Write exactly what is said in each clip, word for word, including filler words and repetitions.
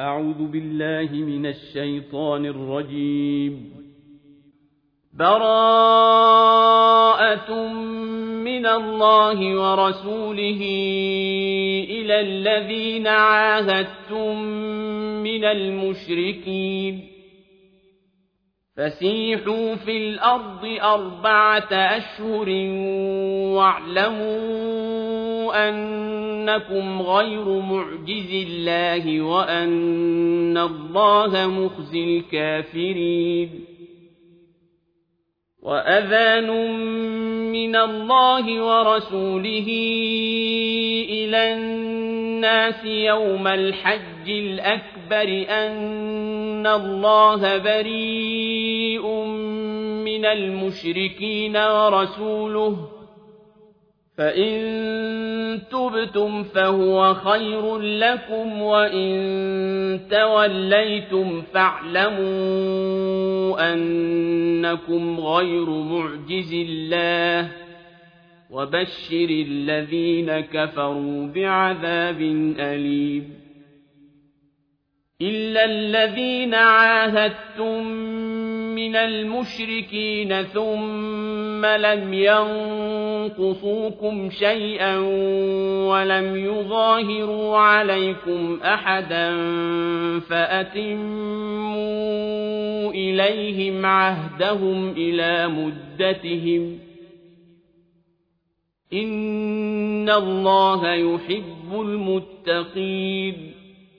أعوذ بالله من الشيطان الرجيم. براءة من الله ورسوله إلى الذين عاهدتم من المشركين فسيحوا في الأرض أربعة أشهر واعلموا أنكم غير معجز الله وأن الله مخزي الكافرين. وأذان من الله ورسوله إلى الناس يوم الحج الأكبر أن الله بريء من المشركين ورسوله فإن تبتم فهو خير لكم وإن توليتم فاعلموا أنكم غير معجز الله وبشر الذين كفروا بعذاب أليم. إلا الذين عاهدتم من المشركين ثم لم ينقصوكم شيئا ولم يظاهروا عليكم أحدا فأتموا إليهم عهدهم إلى مدتهم إن الله يحب المتقين.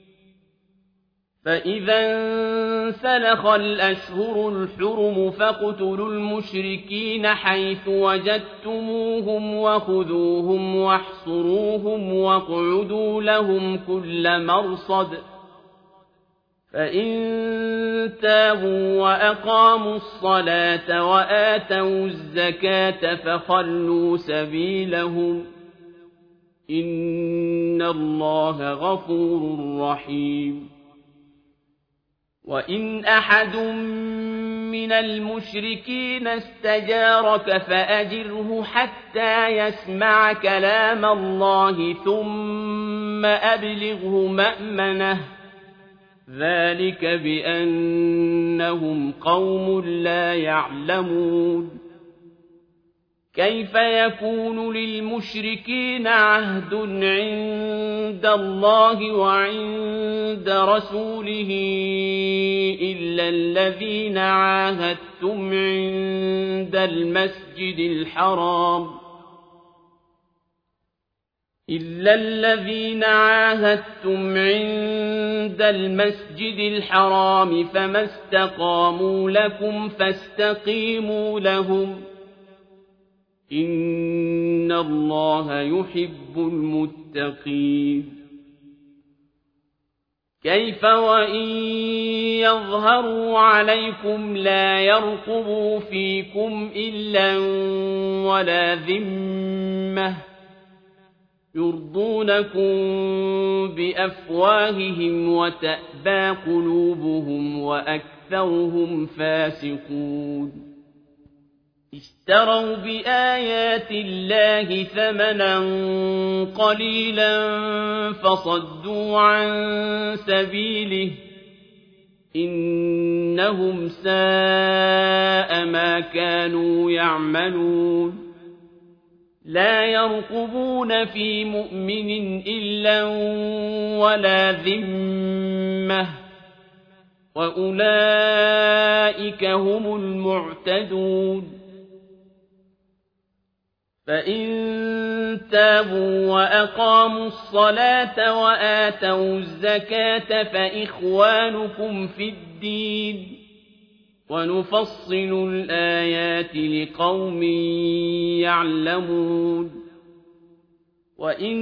فإذا انسلخ الأشهر الحرم فاقتلوا المشركين حيث وجدتموهم وخذوهم واحصروهم واقعدوا لهم كل مرصد فإن تابوا وأقاموا الصلاة وآتوا الزكاة فخلوا سبيلهم إن الله غفور رحيم. وإن أحد من المشركين استجارك فأجره حتى يسمع كلام الله ثم أبلغه مأمنه ذلك بأنهم قوم لا يعلمون. كيف يكون للمشركين عهد عند الله وعند رسوله إلا الذين عاهدتم عند المسجد الحرام إلا الذين عاهدتم عند المسجد الحرام فما استقاموا لكم فاستقيموا لهم إن الله يحب المتقين. كيف وإن يظهروا عليكم لا يرقبوا فيكم إلا ولا ذمة يرضونكم بأفواههم وتأبى قلوبهم وأكثرهم فاسقون. اشتروا بآيات الله ثمنا قليلا فصدوا عن سبيله إنهم ساء ما كانوا يعملون. لا يرقبون في مؤمن إلا ولا ذمة وأولئك هم المعتدون. فإن تابوا وأقاموا الصلاة وآتوا الزكاة فإخوانكم في الدين ونفصل الآيات لقوم يعلمون. وإن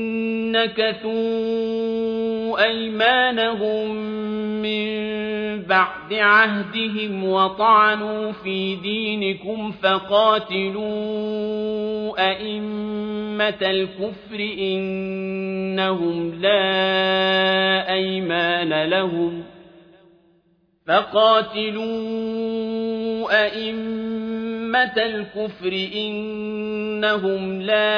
نكثوا أيمانهم من بعد عهدهم وطعنوا في دينكم فقاتلوا أئمة الكفر إنهم لا أيمان لهم فقاتلوا أئمة أئمة الكفر إنهم لا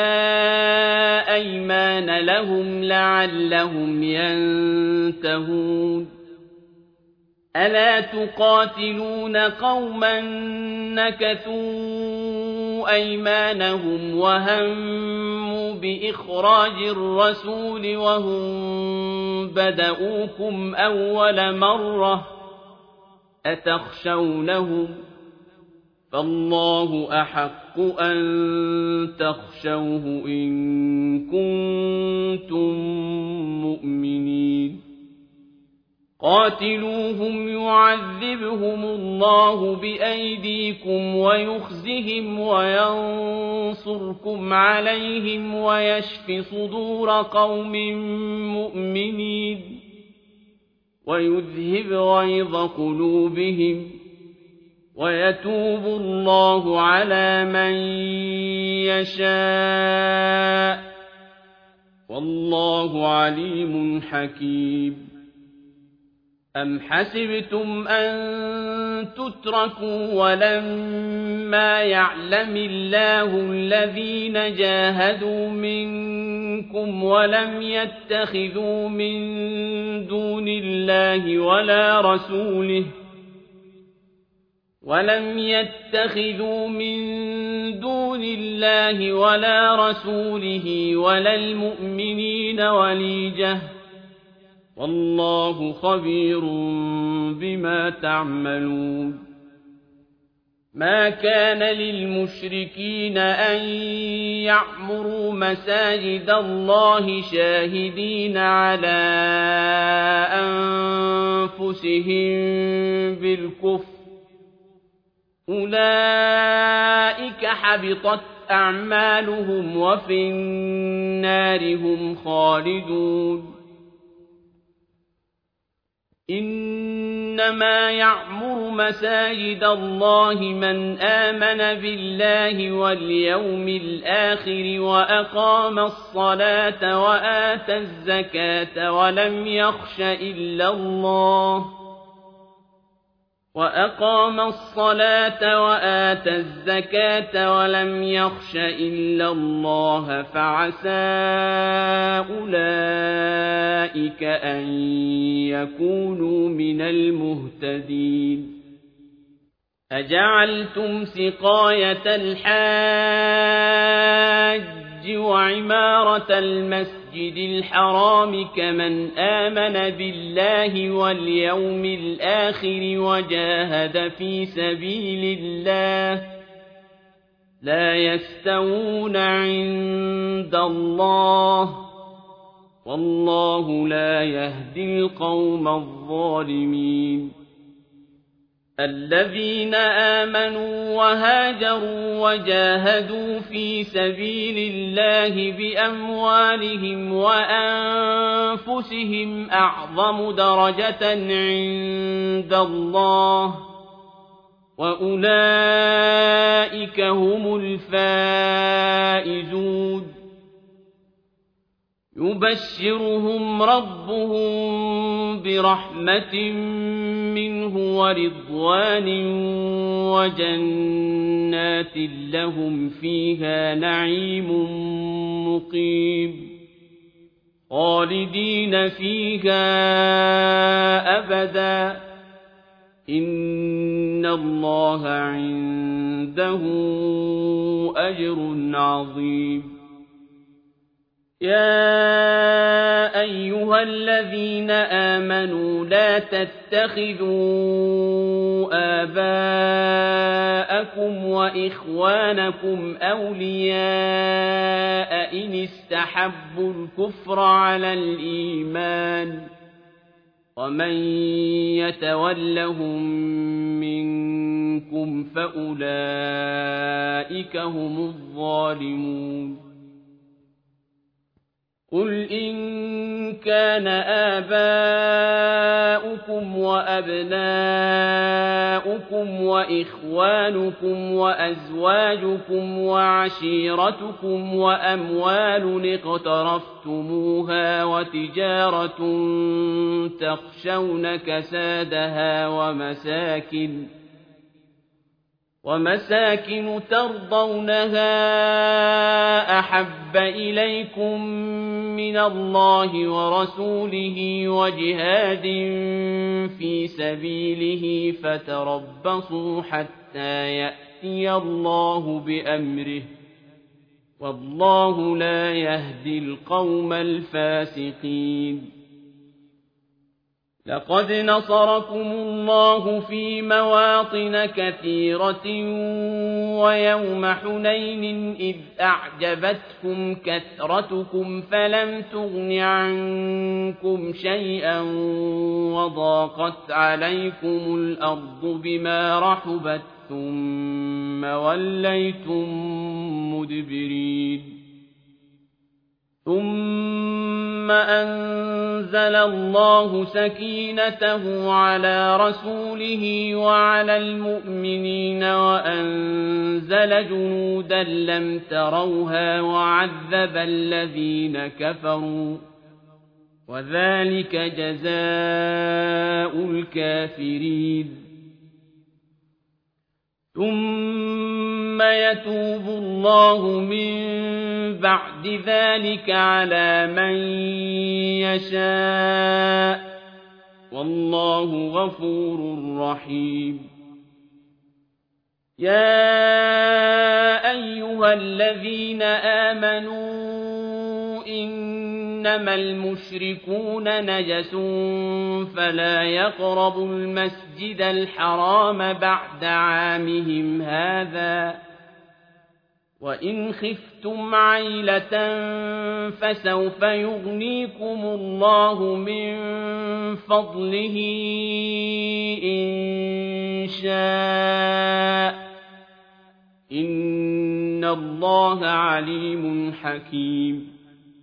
أيمان لهم لعلهم ينتهون ألا تقاتلون قوما نكثوا أيمانهم وهموا بإخراج الرسول وهم بدؤوكم أول مرة أتخشونهم فالله أحق أن تخشوه إن كنتم مؤمنين قاتلوهم يعذبهم الله بأيديكم ويخزهم وينصركم عليهم ويشف صدور قوم مؤمنين ويذهب غيظ قلوبهم ويتوب الله على من يشاء والله عليم حكيم أم حسبتم أن تتركوا ولما يعلم الله الذين جاهدوا منكم ولم يتخذوا من دون الله ولا رسوله ولم يتخذوا من دون الله ولا رسوله ولا المؤمنين وليجة والله خبير بما تعملون ما كان للمشركين أن يعمروا مساجد الله شاهدين على أنفسهم بالكفر أولئك حبطت أعمالهم وفي النار هم خالدون إنما يعمر مساجد الله من آمن بالله واليوم الآخر وأقام الصلاة وآتى الزكاة ولم يخش إلا الله وأقام الصلاة وآتى الزكاة ولم يخش إلا الله فعسى أولئك أن يكونوا من المهتدين أجعلتم سقاية الحاج وعمارة المسجد الحرام كمن آمن بالله واليوم الآخر وجاهد في سبيل الله لا يستوون عند الله والله لا يهدي القوم الظالمين الذين آمنوا وهاجروا وجاهدوا في سبيل الله بأموالهم وأنفسهم أعظم درجة عند الله وأولئك هم الفائزون يبشرهم ربهم برحمة منه ورضوان وجنات لهم فيها نعيم مقيم خالدين فيها أبدا إن الله عنده أجر عظيم يا أيها الذين آمنوا لا تتخذوا آباءكم وإخوانكم أولياء إن استحبوا الكفر على الإيمان ومن يتولهم منكم فأولئك هم الظالمون قل إن كان آباؤكم وأبناؤكم وإخوانكم وأزواجكم وعشيرتكم وأموال اقترفتموها وتجارة تخشون كسادها ومساكن ومساكن ترضونها أحب إليكم من الله ورسوله وجهاد في سبيله فتربصوا حتى يأتي الله بأمره والله لا يهدي القوم الفاسقين لقد نصركم الله في مواطن كثيرة ويوم حنين إذ أعجبتكم كثرتكم فلم تغن عنكم شيئا وضاقت عليكم الأرض بما رحبت ثم وليتم مدبرين ثم أنزل الله سكينته على رسوله وعلى المؤمنين وأنزل جنودا لم تروها وعذب الذين كفروا وذلك جزاء الكافرين ثم يتوب الله من بعد ذلك على من يشاء والله غفور رحيم يا أيها الذين آمنوا إنما المشركون نجس فلا يقربوا المسجد الحرام بعد عامهم هذا وإن خفتم عيلة فسوف يغنيكم الله من فضله إن شاء إن الله عليم حكيم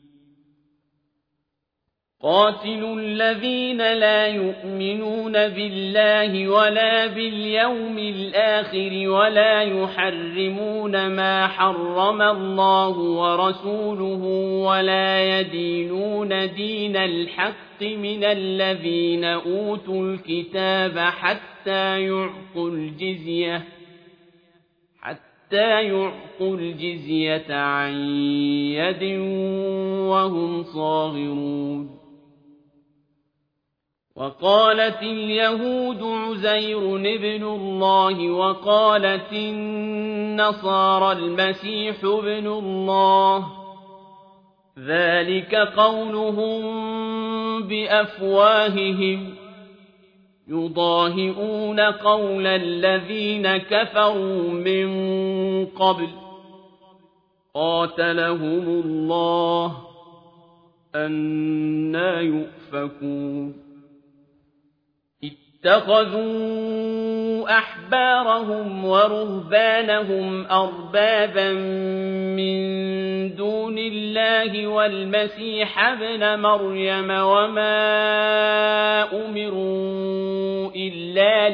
قاتلوا الذين لا يؤمنون بالله ولا باليوم الآخر ولا يحرمون ما حرم الله ورسوله ولا يدينون دين الحق من الذين أوتوا الكتاب حتى يعطوا الجزية حتى يعطوا الجزية عن يد وهم صاغرون وقالت اليهود عزير ابن الله وقالت النصارى المسيح ابن الله ذلك قولهم بأفواههم يضاهئون قول الذين كفروا من قبل قاتلهم الله أنى يؤفكون اتخذوا أحبارهم ورهبانهم أربابا من دون الله والمسيح ابن مريم وما أمروا إلا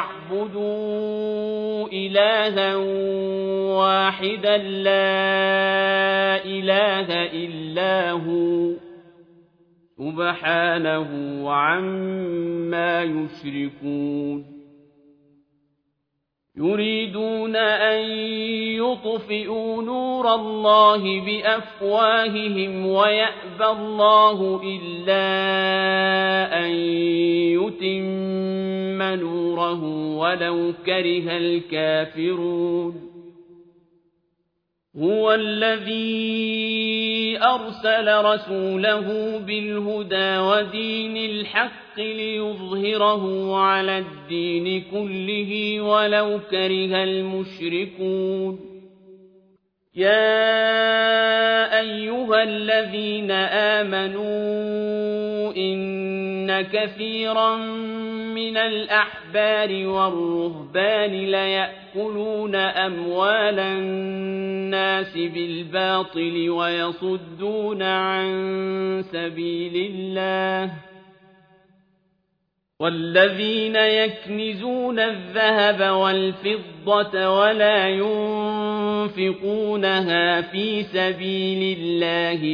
ليعبدوا إلها واحدا لا إله إلا هو سبحانه عما يشركون يريدون أن يطفئوا نور الله بأفواههم ويأبى الله إلا أن يتم نوره ولو كره الكافرون هو الذي أرسل رسوله بالهدى ودين الحق ليظهره على الدين كله ولو كره المشركون يا أيها الذين آمنوا إن كثيرا من الأحبار والرهبان ليأكلون أموال الناس بالباطل ويصدون عن سبيل الله والذين يكنزون الذهب والفضة ولا ينفقونها في سبيل الله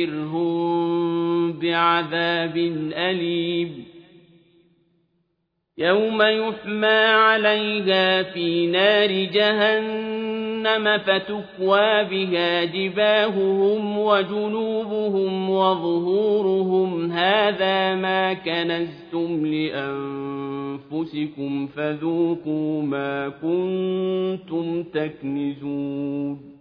فبشرهم بعذاب أليم يوم يحمى عليها في نار جهنم فتكوى بها جباههم وجنوبهم وظهورهم هذا ما كنزتم لأنفسكم فذوقوا ما كنتم تكنزون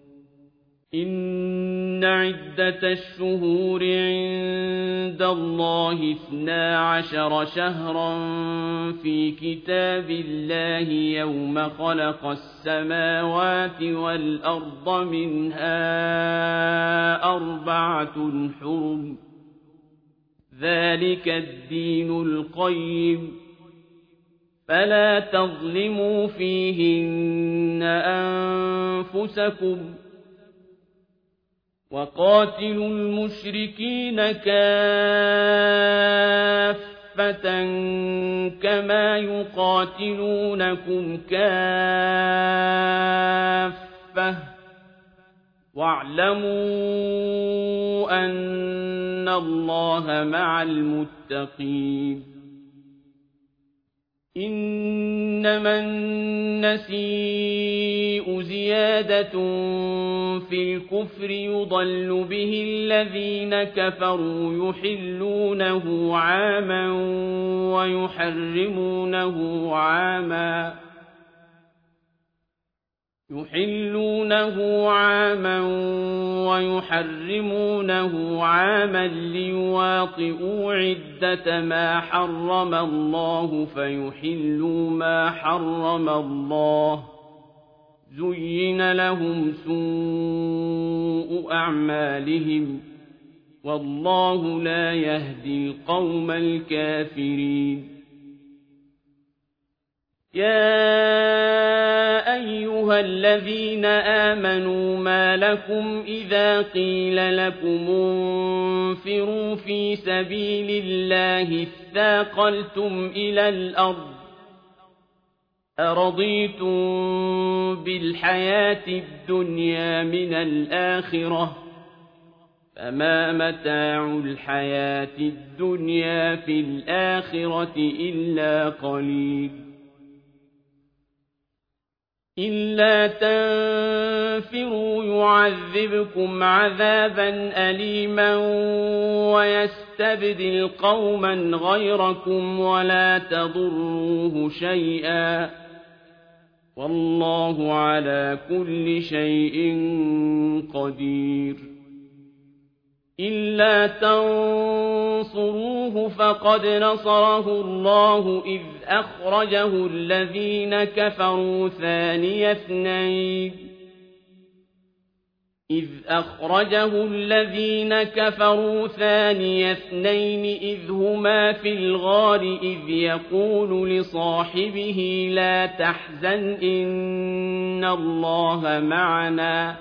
إن عدة الشهور عند الله اثنا عشر شهرا في كتاب الله يوم خلق السماوات والأرض منها أربعة حرم ذلك الدين القيم فلا تظلموا فيهن أنفسكم وقاتلوا المشركين كافة كما يقاتلونكم كافة واعلموا أن الله مع المتقين إنما النسيء زيادة في الكفر يضل به الذين كفروا يحلونه عاما ويحرمونه عاما يحلونه عاما ويحرمونه عاما ليواطئوا عدة ما حرم الله فيحلوا ما حرم الله زين لهم سوء أعمالهم والله لا يهدي القوم الكافرين يا أيها الذين آمنوا ما لكم إذا قيل لكم انفروا في سبيل الله اثاقلتم إلى الأرض أرضيتم بالحياة الدنيا من الآخرة فما متاع الحياة الدنيا في الآخرة إلا قليل إلا تنفروا يعذبكم عذابا أليما ويستبدل قوما غيركم ولا تضروه شيئا والله على كل شيء قدير إلا تنصروه فقد نصره الله إذ أخرجه الذين كفروا ثاني اثنين إذ أخرجه الذين كفروا ثاني اثنين إذ هما في الغار إذ يقول لصاحبه لا تحزن إن الله معنا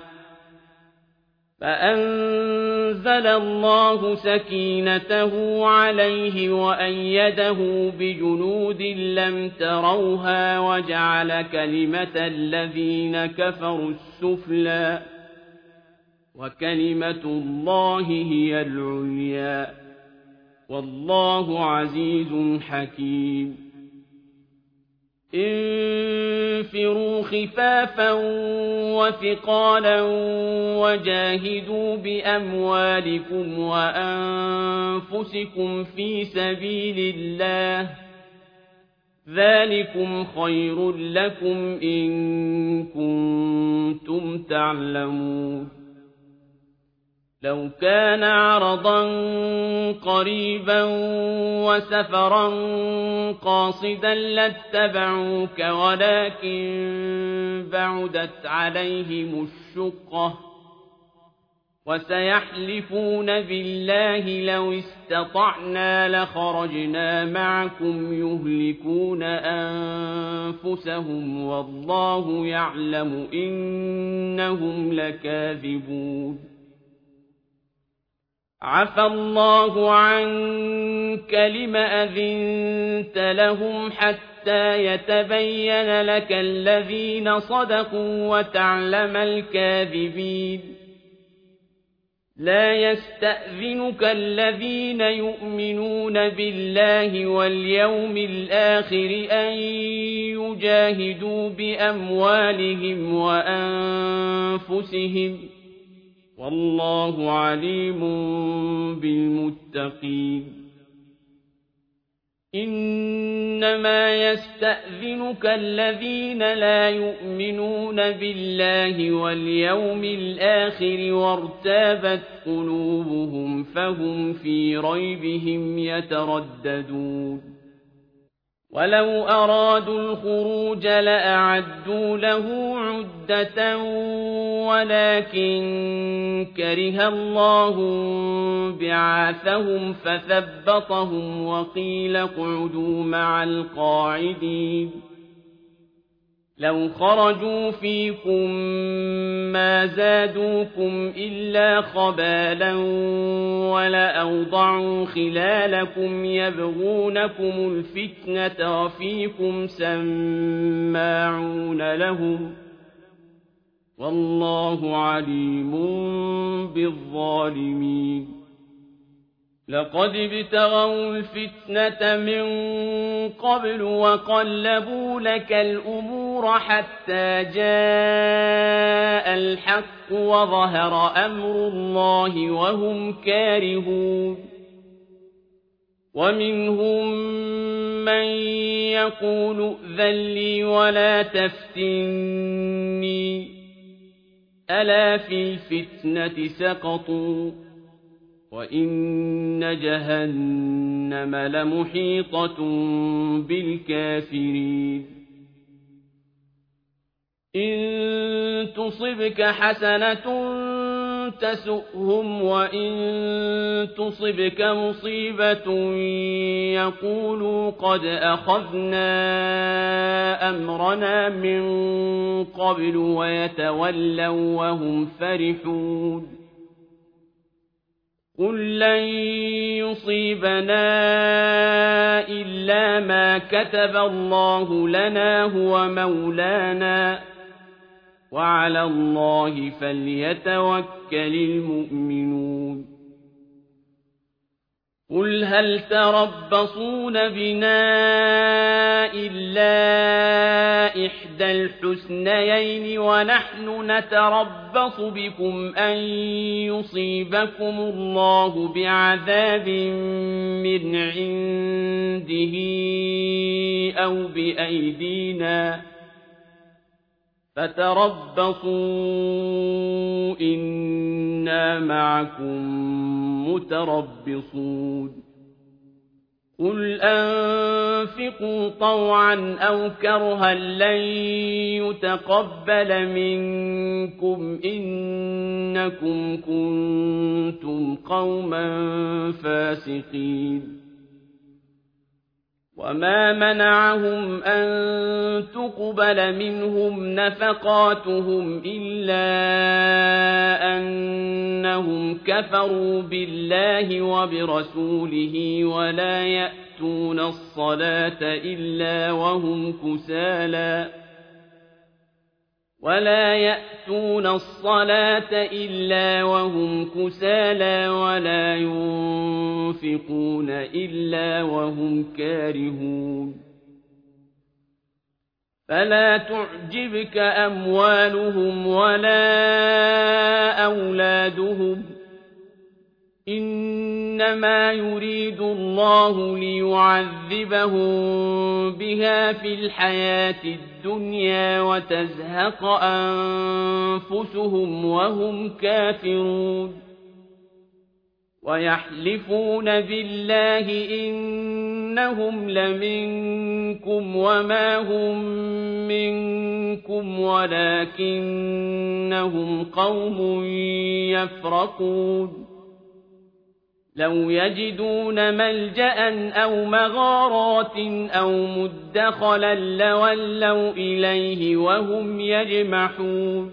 فأنزل الله سكينته عليه وأيده بجنود لم تروها وجعل كلمة الذين كفروا السفلى وكلمة الله هي العليا والله عزيز حكيم انفروا خفافا وثقالا وجاهدوا بأموالكم وأنفسكم في سبيل الله ذلكم خير لكم إن كنتم تعلمون لو كان عرضا قريبا وسفرا قاصدا لاتبعوك ولكن بعدت عليهم الشقة وسيحلفون بالله لو استطعنا لخرجنا معكم يهلكون أنفسهم والله يعلم إنهم لكاذبون عفى الله عنك لم أذنت لهم حتى يتبين لك الذين صدقوا وتعلم الكاذبين لا يستأذنك الذين يؤمنون بالله واليوم الآخر أن يجاهدوا بأموالهم وأنفسهم والله عليم بالمتقين إنما يستأذنك الذين لا يؤمنون بالله واليوم الآخر وارتابت قلوبهم فهم في ريبهم يترددون ولو أرادوا الخروج لأعدوا له عدة ولكن كره الله بعاثهم فثبطهم وقيل اقعدوا مع القاعدين لو خرجوا فيكم ما زادوكم إلا خبالا ولأوضعوا خلالكم يبغونكم الفتنة وفيكم سماعون لهم والله عليم بالظالمين لقد ابتغوا الفتنة من قبل وقلبوا لك الأمور حتى جاء الحق وظهر أمر الله وهم كارهون ومنهم من يقول ائذن لي ولا تفتني ألا في الفتنة سقطوا وإن جهنم لمحيطة بالكافرين إن تصبك حسنة تسؤهم وإن تصبك مصيبة يقولوا قد أخذنا أمرنا من قبل ويتولوا وهم فرحون قل لن يصيبنا إلا ما كتب الله لنا هو مولانا وعلى الله فليتوكل المؤمنون قل هل تربصون بنا إلا إحدى الحسنيين ونحن نتربص بكم أن يصيبكم الله بعذاب من عنده أو بأيدينا فتربصوا إنا معكم متربصون قل أنفقوا طوعا أو كرها لن يتقبل منكم إنكم كنتم قوما فاسقين وما منعهم أن تقبل منهم نفقاتهم إلا أنهم كفروا بالله وبرسوله ولا يأتون الصلاة إلا وهم كسالى ولا يأتون الصلاة إلا وهم كسالى ولا ينفقون إلا وهم كارهون فلا تعجبك أموالهم ولا أولادهم إنما يريد الله ليعذبهم بها في الحياة الدنيا وتزهق أنفسهم وهم كافرون ويحلفون بالله إنهم لمنكم وما هم منكم ولكنهم قوم يفرقون لو يجدون ملجأ أو مغارات أو مدخلا لولوا إليه وهم يجمحون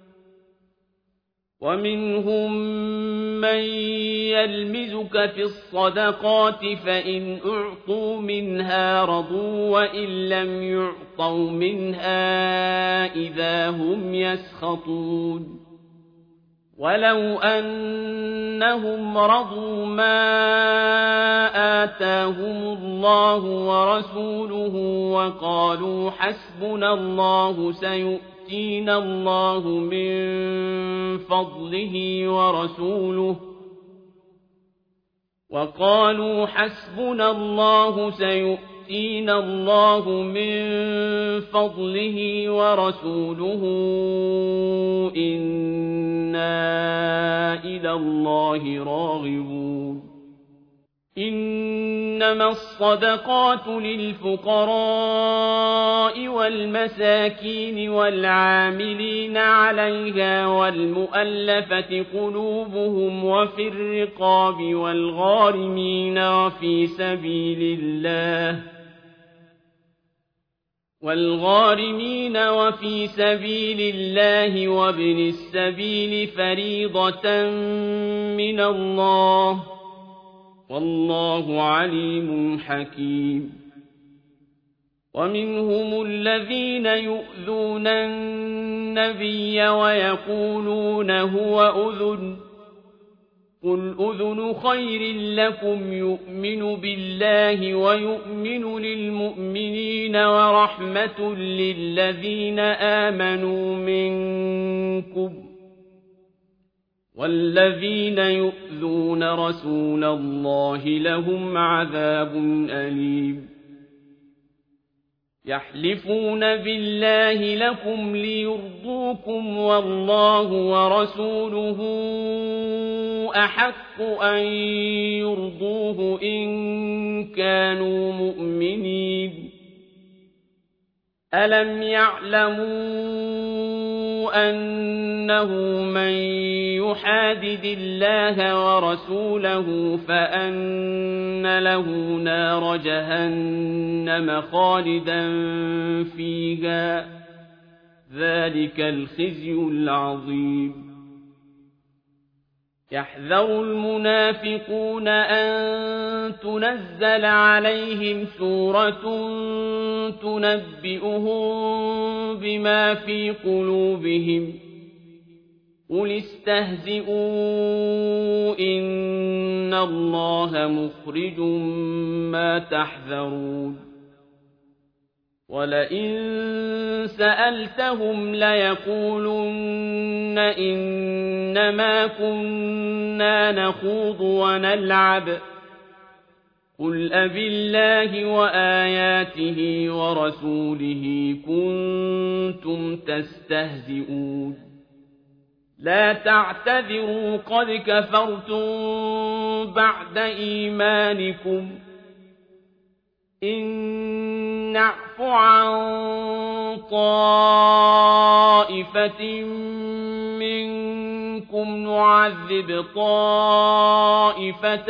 ومنهم من يلمزك في الصدقات فإن أعطوا منها رضوا وإن لم يعطوا منها إذا هم يسخطون ولو أنهم رضوا ما آتاهم الله ورسوله وقالوا حسبنا الله سيؤتينا الله من فضله ورسوله وقالوا حسبنا الله سيؤتينا الله من فضله ورسوله إنا إلى الله راغبون إنما الصدقات للفقراء والمساكين والعاملين عليها والمؤلفة قلوبهم وفي الرقاب والغارمين وفي سبيل الله والغارمين وفي سبيل الله وابن السبيل فريضة من الله والله عليم حكيم ومنهم الذين يؤذون النبي ويقولون هو أذن قل أذن خير لكم يؤمن بالله ويؤمن للمؤمنين ورحمة للذين آمنوا منكم والذين يؤذون رسول الله لهم عذاب أليم يحلفون بالله لكم ليرضوكم والله ورسوله أحق أن يرضوه إن كانوا مؤمنين ألم يعلموا أنه من يحادد الله ورسوله فأن له نار جهنم خالدا فيها ذلك الخزي العظيم يحذر المنافقون أن تنزل عليهم سورة تنبئهم بما في قلوبهم قل استهزئوا إن الله مخرج ما تحذرون ولئن سألتهم ليقولن إنما كنا نخوض ونلعب قل أبالله وآياته ورسوله كنتم تستهزئون لا تعتذروا قد كفرتم بعد إيمانكم إن نعف عن طائفة منكم نعذب طائفة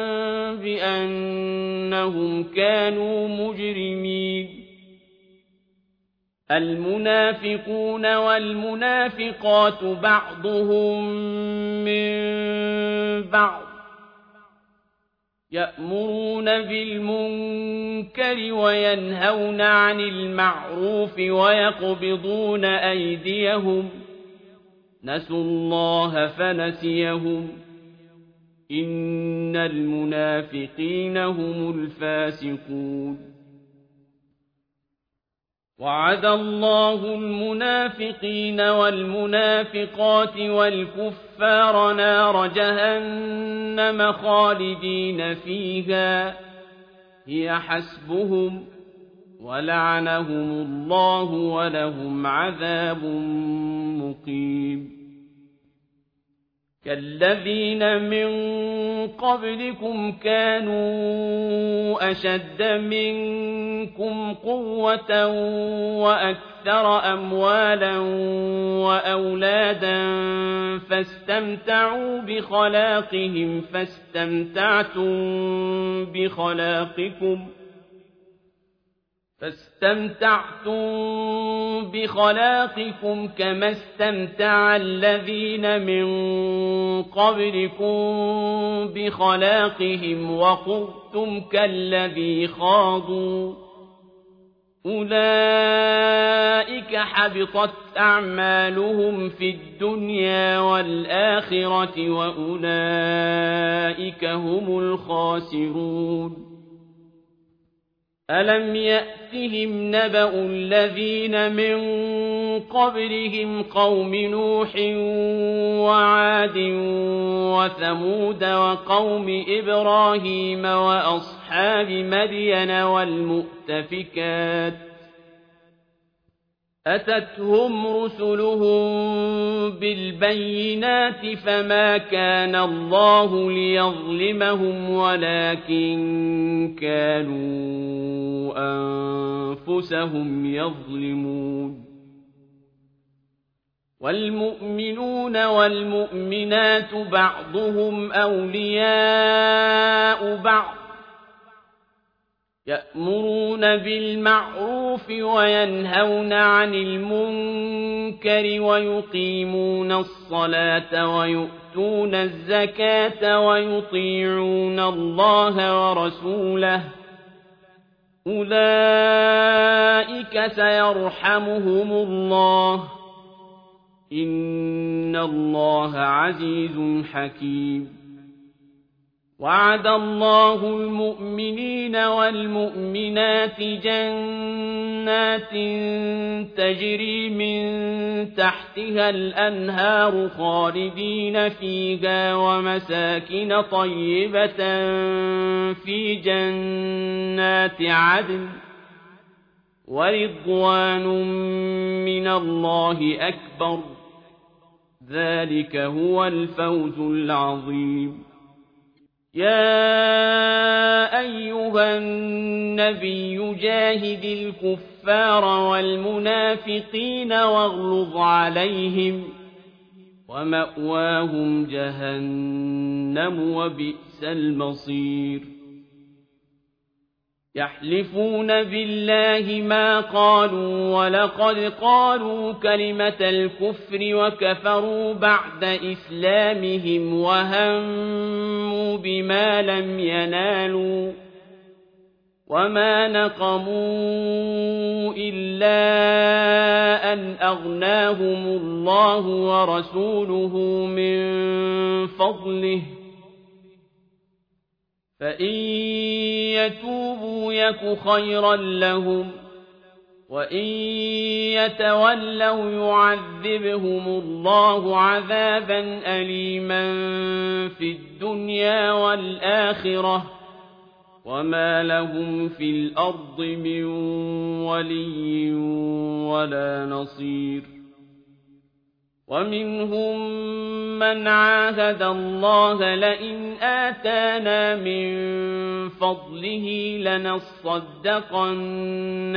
بأنهم كانوا مجرمين المنافقون والمنافقات بعضهم من بعض يأمرون بالمنكر وينهون عن المعروف ويقبضون أيديهم نسوا الله فنسيهم إن المنافقين هم الفاسقون وعد الله المنافقين والمنافقات والكفار نار جهنم خالدين فيها هي حسبهم ولعنهم الله ولهم عذاب مقيم كالذين من قبلكم كانوا أشد منكم قوة وأكثر أموالا وأولادا فاستمتعوا بخلاقهم فاستمتعتم بخلاقكم فاستمتعتم بخلاقكم كما استمتع الذين من قبلكم بخلاقهم وخضتم كالذي خاضوا أولئك حبطت أعمالهم في الدنيا والآخرة وأولئك هم الخاسرون ألم يأتهم نبأ الذين من قبلهم قوم نوح وعاد وثمود وقوم إبراهيم وأصحاب مدين والمؤتفكات أتتهم رسلهم بالبينات فما كان الله ليظلمهم ولكن كانوا أنفسهم يظلمون والمؤمنون والمؤمنات بعضهم أولياء بعض يأمرون بالمعروف وينهون عن المنكر ويقيمون الصلاة ويؤتون الزكاة ويطيعون الله ورسوله أولئك سيرحمهم الله إن الله عزيز حكيم وعد الله المؤمنين والمؤمنات جنات تجري من تحتها الأنهار خالدين فيها ومساكن طيبة في جنات عدن ورضوان من الله أكبر ذلك هو الفوز العظيم يا أيها النبي جاهد الكفار والمنافقين واغلظ عليهم ومأواهم جهنم وبئس المصير يحلفون بالله ما قالوا ولقد قالوا كلمة الكفر وكفروا بعد إسلامهم وهموا بما لم ينالوا وما نقموا إلا أن أغناهم الله ورسوله من فضله فإن يتوبوا يك خيرا لهم وإن يتولوا يعذبهم الله عذابا أليما في الدنيا والآخرة وما لهم في الأرض من ولي ولا نصير ومنهم من عاهد الله لئن آتانا من فضله لنصدقن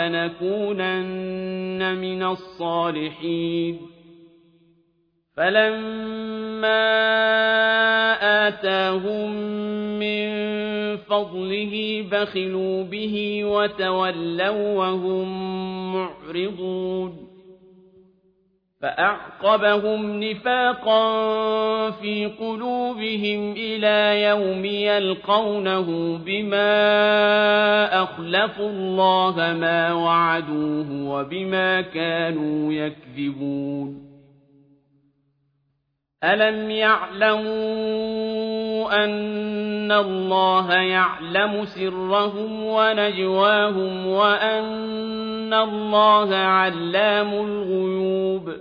ولنكونن من الصالحين فلما آتاهم من فضله بخلوا به وتولوا وهم معرضون فأعقبهم نفاقا في قلوبهم إلى يوم يلقونه بما أخلفوا الله ما وعدوه وبما كانوا يكذبون ألم يعلموا أن الله يعلم سرهم ونجواهم وأن الله علام الغيوب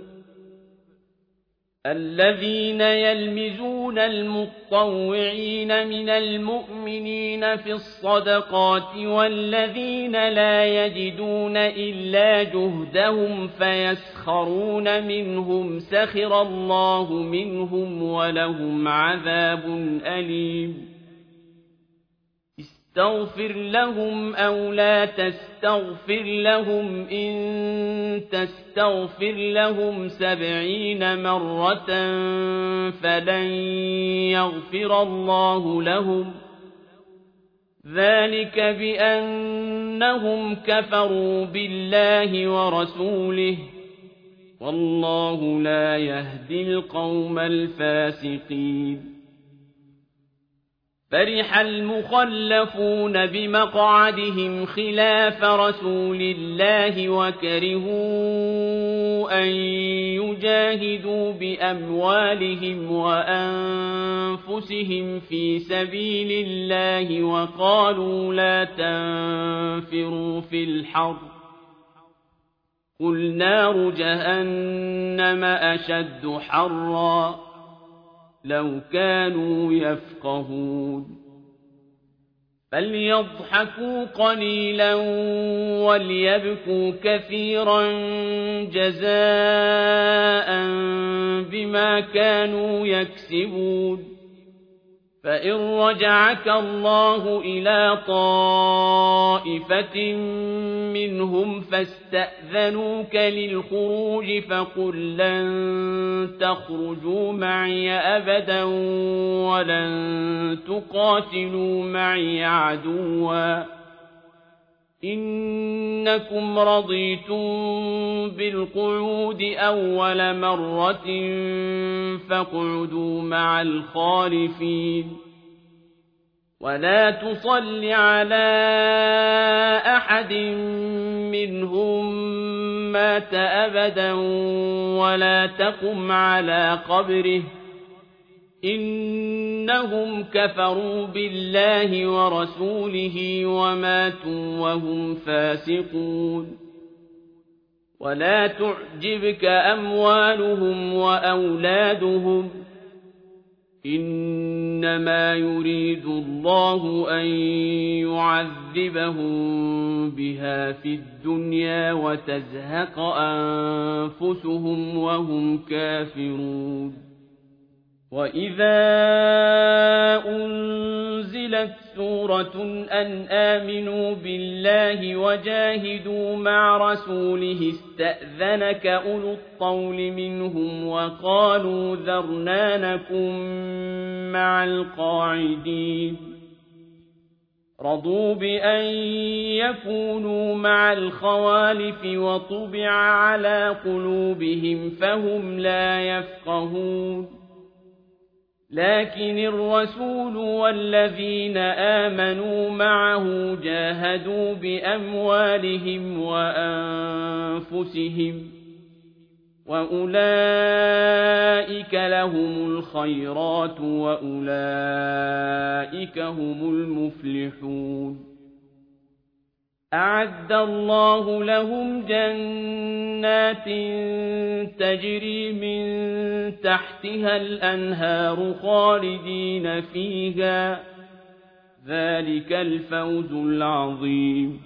الذين يلمزون المطوعين من المؤمنين في الصدقات والذين لا يجدون إلا جهدهم فيسخرون منهم سخر الله منهم ولهم عذاب أليم استغفر لهم أو لا تستغفر لهم إن تستغفر لهم سبعين مرة فلن يغفر الله لهم ذلك بأنهم كفروا بالله ورسوله والله لا يهدي القوم الفاسقين فرح المخلفون بمقعدهم خلاف رسول الله وكرهوا أن يجاهدوا بأموالهم وأنفسهم في سبيل الله وقالوا لا تنفروا في الحر قل نار جهنم أشد حرا لو كانوا يفقهون فليضحكوا قليلا وليبكوا كثيرا جزاء بما كانوا يكسبون فإن رجعك الله إلى طائفة منهم فاستأذنوك للخروج فقل لن تخرجوا معي أبدا ولن تقاتلوا معي عدوا إنكم رضيتم بالقعود أول مرة فاقعدوا مع الخالفين ولا تصل على أحد منهم مات أبدا ولا تقم على قبره إنهم كفروا بالله ورسوله وماتوا وهم فاسقون ولا تعجبك أموالهم وأولادهم إنما يريد الله أن يعذبهم بها في الدنيا وتزهق أنفسهم وهم كافرون وإذا أنزلت سورة أن آمنوا بالله وجاهدوا مع رسوله استأذنك أولو الطول منهم وقالوا ذرنا نكن مع القاعدين رضوا بأن يكونوا مع الخوالف وطبع على قلوبهم فهم لا يفقهون لكن الرسول والذين آمنوا معه جاهدوا بأموالهم وأنفسهم وأولئك لهم الخيرات وأولئك هم المفلحون أعد الله لهم جنات تجري من تحتها الأنهار خالدين فيها ذلك الفوز العظيم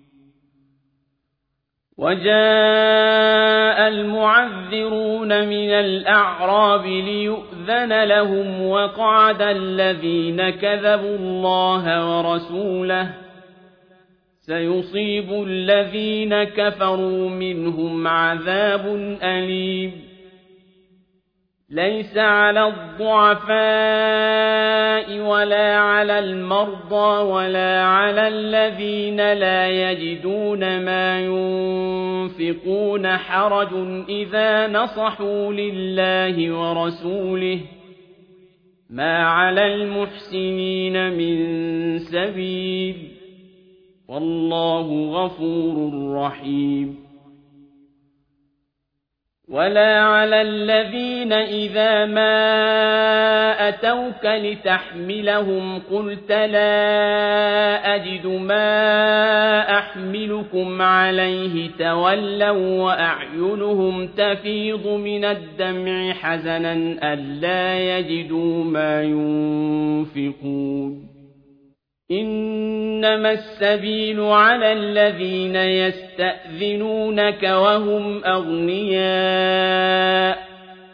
وجاء المعذرون من الأعراب ليؤذن لهم وقعد الذين كذبوا الله ورسوله سيصيب الذين كفروا منهم عذاب أليم ليس على الضعفاء ولا على المرضى ولا على الذين لا يجدون ما ينفقون حرج إذا نصحوا لله ورسوله ما على المحسنين من سبيل والله غفور رحيم ولا على الذين إذا ما أتوك لتحملهم قلت لا أجد ما أحملكم عليه تولوا وأعينهم تفيض من الدمع حزنا ألا يجدوا ما ينفقون إنما السبيل على الذين يستأذنونك وهم أغنياء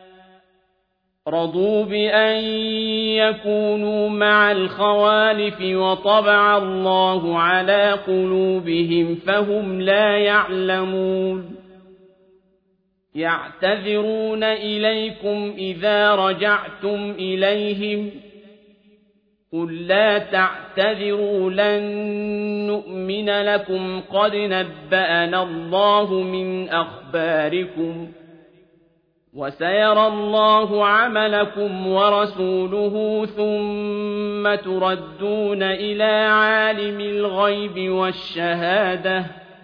رضوا بأن يكونوا مع الخوالف وطبع الله على قلوبهم فهم لا يعلمون يعتذرون إليكم إذا رجعتم إليهم قل لا تعتذروا لن نؤمن لكم قد نبأنا الله من أخباركم وسيرى الله عملكم ورسوله ثم تردون إلى عالم الغيب والشهادة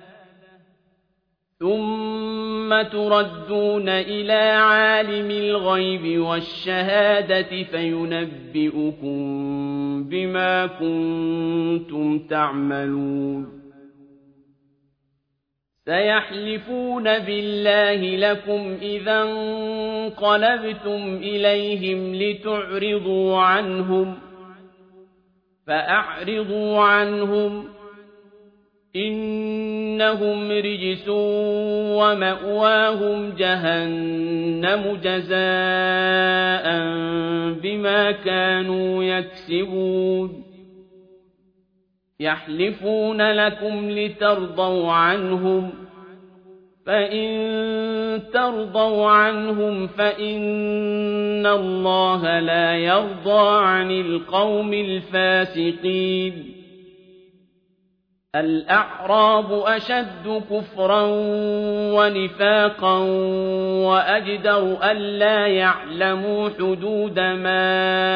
ثم تردون إلى عالم الغيب والشهادة فينبئكم بما كنتم تعملون سيحلفون بالله لكم إذا انقلبتم إليهم لتعرضوا عنهم فأعرضوا عنهم إنهم رجس ومأواهم جهنم جزاء بما كانوا يكسبون يحلفون لكم لترضوا عنهم فإن ترضوا عنهم فإن الله لا يرضى عن القوم الفاسقين الأعراب أشد كفرا ونفاقا وأجدر ألا يعلموا حدود ما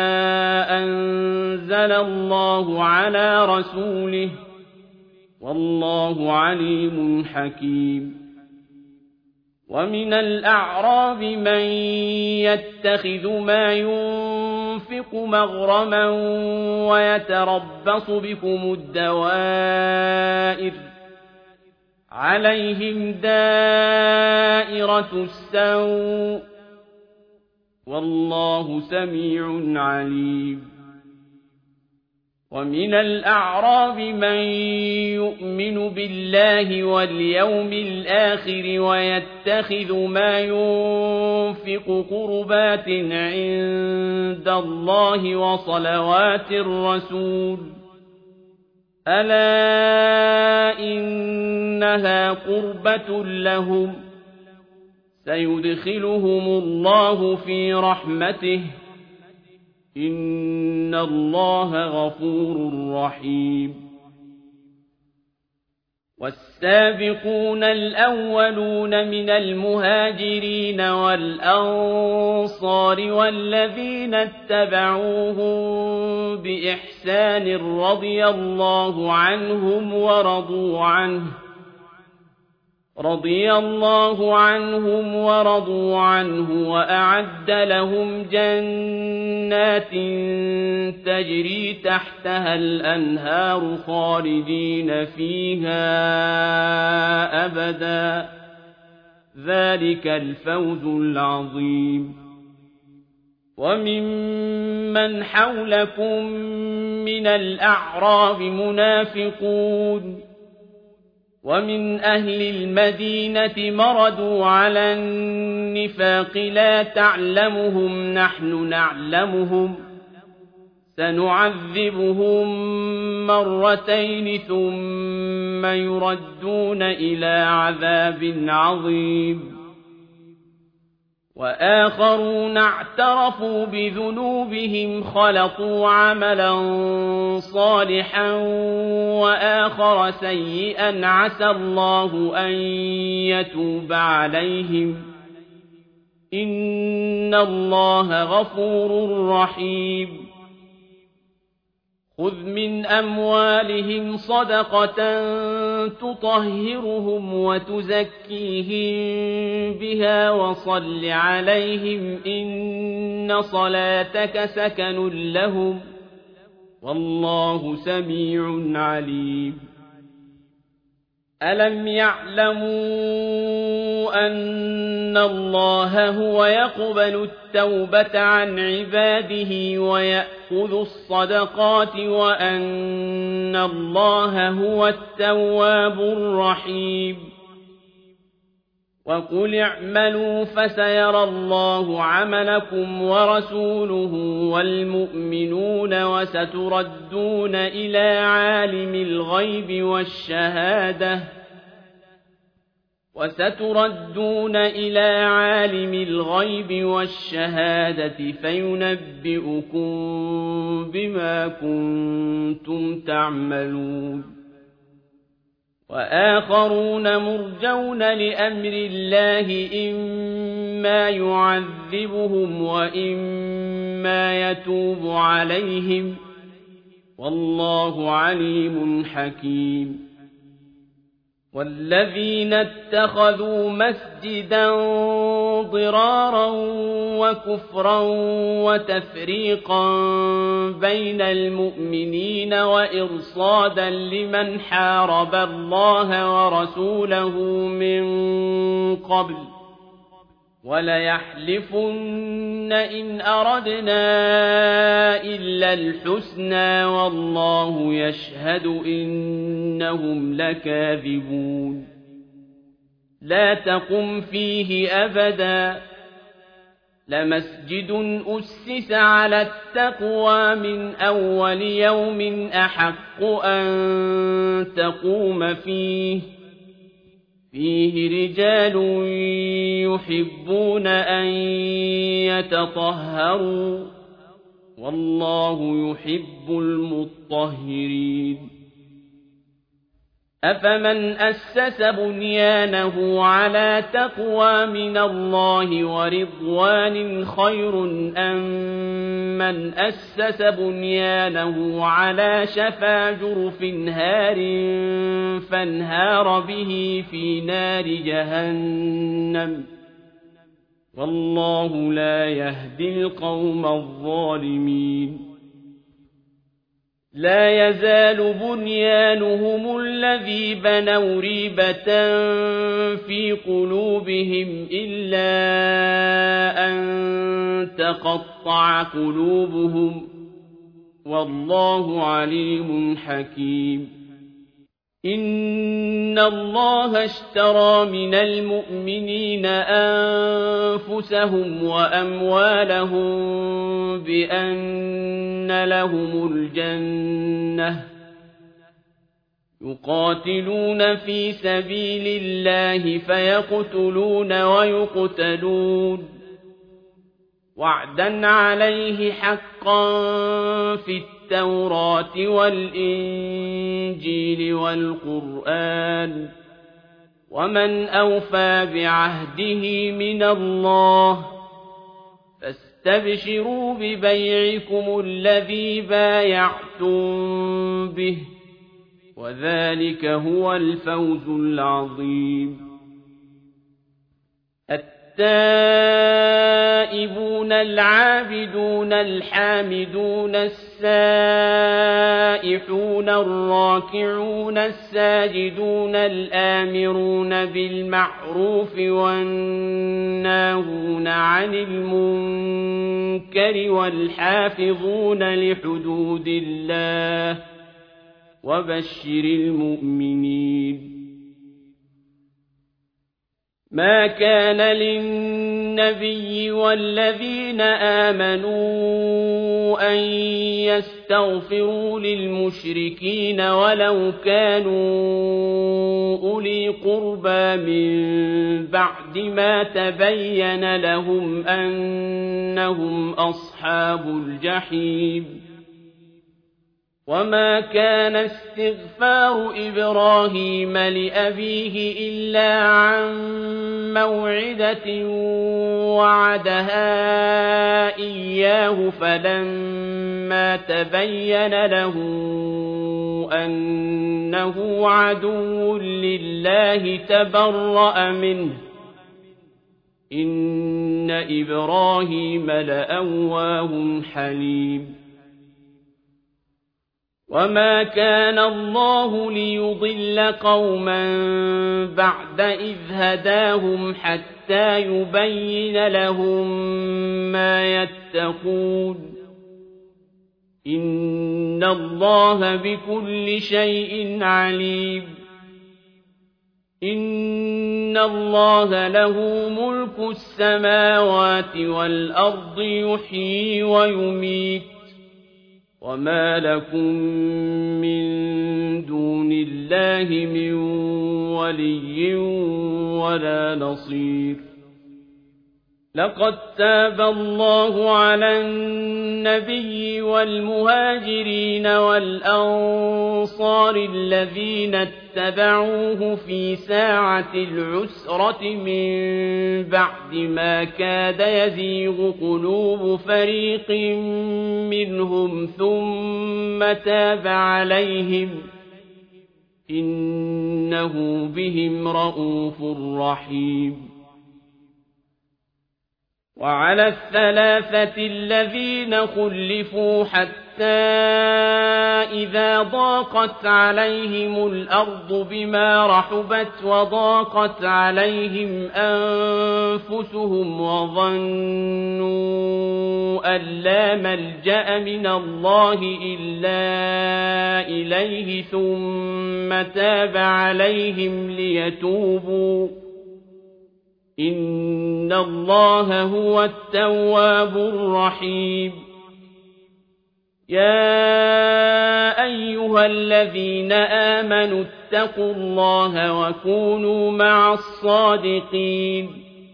أنزل الله على رسوله والله عليم حكيم ومن الأعراب من يتخذ ما ينفق مغرما ويتربص بكم الدوائر عليهم دائرة السوء والله سميع عليم ومن الأعراب من يؤمن بالله واليوم الآخر ويتخذ ما ينفق قربات عند الله وصلوات الرسول ألا إنها قربة لهم سيدخلهم الله في رحمته إن الله غفور رحيم والسابقون الأولون من المهاجرين والأنصار والذين اتبعوهم بإحسان رضي الله عنهم ورضوا عنه رضي الله عنهم ورضوا عنه وأعد لهم جنات تجري تحتها الأنهار خالدين فيها أبدا ذلك الفوز العظيم وممن حولكم من الأعراب منافقون ومن أهل المدينة مردوا على النفاق لا تعلمهم نحن نعلمهم سنعذبهم مرتين ثم يردون إلى عذاب عظيم وآخرون اعترفوا بذنوبهم خلطوا عملا صالحا وآخر سيئا عسى الله أن يتوب عليهم إن الله غفور رحيم خذ من أموالهم صدقة تطهرهم وتزكيهم بها وصل عليهم إن صلاتك سكن لهم والله سميع عليم ألم يعلموا أن الله هو يقبل التوبة عن عباده ويأخذ الصدقات وأن الله هو التواب الرحيم وقل اعملوا فسيرى الله عملكم ورسوله والمؤمنون وستردون إلى عالم الغيب والشهادة وستردون إلى عالم الغيب والشهادة فينبئكم بما كنتم تعملون وآخرون مرجون لأمر الله إما إما يعذبهم وإما يتوب عليهم والله عليم حكيم والذين اتخذوا مسجدا ضرارا وكفرا وتفريقا بين المؤمنين وإرصادا لمن حارب الله ورسوله من قبل وليحلفن إن أردنا إلا الحسنى والله يشهد إنهم لكاذبون لا تقم فيه أبدا لمسجد أسس على التقوى من أول يوم أحق أن تقوم فيه فيه رجال يحبون أن يتطهروا والله يحب المطهرين أفمن أسس بنيانه على تقوى من الله ورضوان خير أم من أسس بنيانه على شفا جرف هار فانهار به في نار جهنم والله لا يهدي القوم الظالمين لا يزال بنيانهم الذي بنوا ريبة في قلوبهم إلا أن تقطع قلوبهم والله عليم حكيم إن الله اشترى من المؤمنين أنفسهم وأموالهم بأن لهم الجنة يقاتلون في سبيل الله فيقتلون ويقتلون وعدا عليه حقا في التوراة والإنجيل والقرآن ومن أوفى بعهده من الله فاستبشروا ببيعكم الذي بايعتم به وذلك هو الفوز العظيم التائبون العابدون الحامدون السائحون الراكعون الساجدون الآمرون بالمعروف والناهون عن المنكر والحافظون لحدود الله وبشر المؤمنين ما كان للنبي والذين آمنوا أن يستغفروا للمشركين ولو كانوا أولي قربى من بعد ما تبين لهم أنهم أصحاب الجحيم وما كان استغفار إبراهيم لأبيه إلا عن موعدة وعدها إياه فلما تبين له أنه عدو لله تبرأ منه إن إبراهيم لأواه حليم وما كان الله ليضل قوما بعد إذ هداهم حتى يبين لهم ما يتقون إن الله بكل شيء عليم إن الله له ملك السماوات والأرض يحيي ويميت وما لكم من دون الله من ولي ولا نصير لقد تاب الله على النبي والمهاجرين والأنصار الذين اتبعوه في ساعة العسرة من بعد ما كاد يزيغ قلوب فريق منهم ثم تاب عليهم إنه بهم رءوف رحيم. وعلى الثلاثة الذين خلفوا حتى إذا ضاقت عليهم الأرض بما رحبت وضاقت عليهم أنفسهم وظنوا أن لا ملجأ من الله إلا إليه ثم تاب عليهم ليتوبوا إن الله هو التواب الرحيم. يا أيها الذين آمنوا اتقوا الله وكونوا مع الصادقين.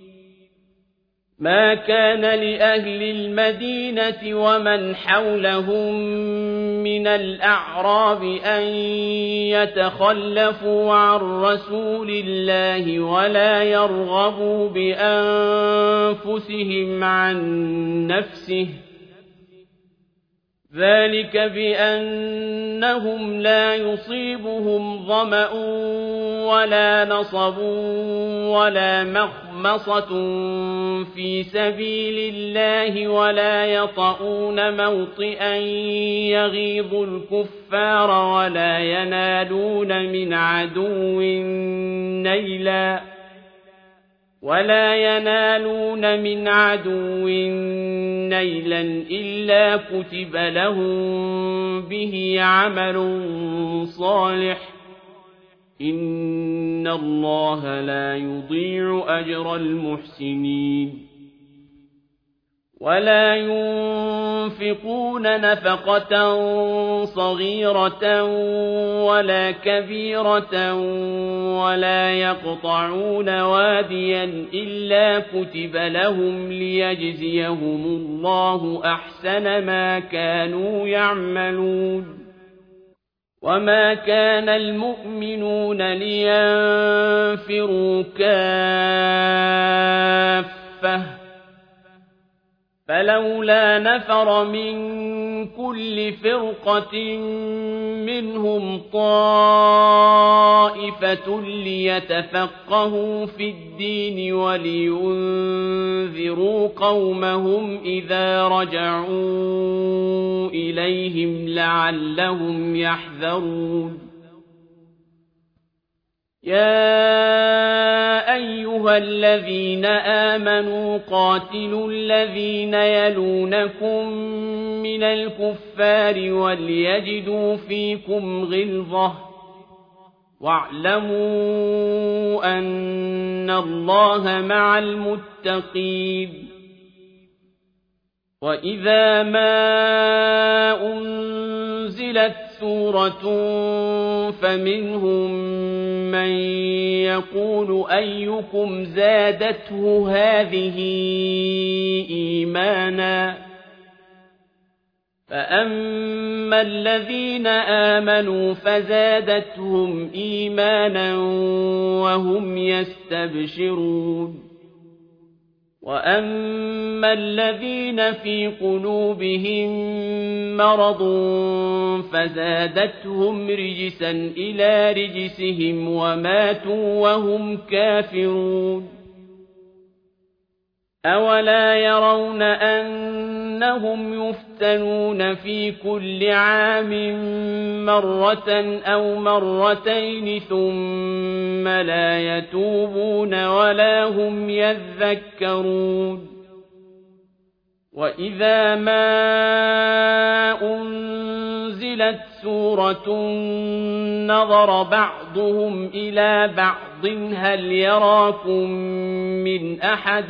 ما كان لأهل المدينة ومن حولهم من الأعراب أن يتخلفوا عن رسول الله ولا يرغبوا بأنفسهم عن نفسه ذلك بأنهم لا يصيبهم ظمأ ولا نصب ولا مخمصة في سبيل الله ولا يطؤون موطئا يغيظ الكفار ولا ينالون من عدو نيلا ولا ينالون من عدو نيلا إلا كتب لهم به عمل صالح إن الله لا يضيع أجر المحسنين. ولا ينفقون نفقة صغيرة ولا كبيرة ولا يقطعون واديا إلا كتب لهم ليجزيهم الله أحسن ما كانوا يعملون. وما كان المؤمنون لينفروا كافة فلولا نفر من كل فرقة منهم طائفة ليتفقهوا في الدين ولينذروا قومهم إذا رجعوا إليهم لعلهم يحذرون. يا أيها الذين آمنوا قاتلوا الذين يلونكم من الكفار وليجدوا فيكم غلظة واعلموا أن الله مع المتقين. وإذا ما أنزلت سورة فمنهم من يقول أيكم زادته هذه إيمانا فأما الذين آمنوا فزادتهم إيمانا وهم يستبشرون. وأما الذين في قلوبهم مرض فزادتهم رجسا إلى رجسهم وماتوا وهم كافرون. أولا يرون أنهم يفتنون في كل عام مرة أو مرتين ثم لا يتوبون ولا هم يذكرون. وإذا ما أنزلت سورة نظر بعضهم إلى بعض هل يراكم من أحد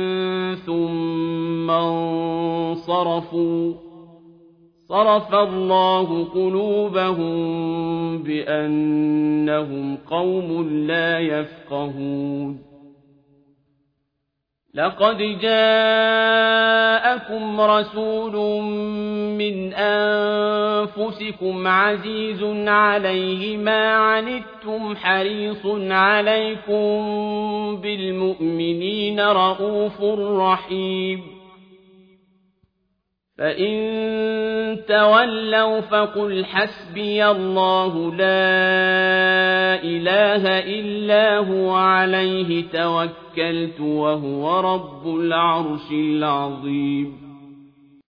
ثم انصرفوا صرف الله قلوبهم بأنهم قوم لا يفقهون. لقد جاءكم رسول من أنفسكم عزيز عليه ما عنتم حريص عليكم بالمؤمنين رءوف رحيم فإن تولوا فقل حسبي الله لا إله إلا هو عليه توكلت وهو رب العرش العظيم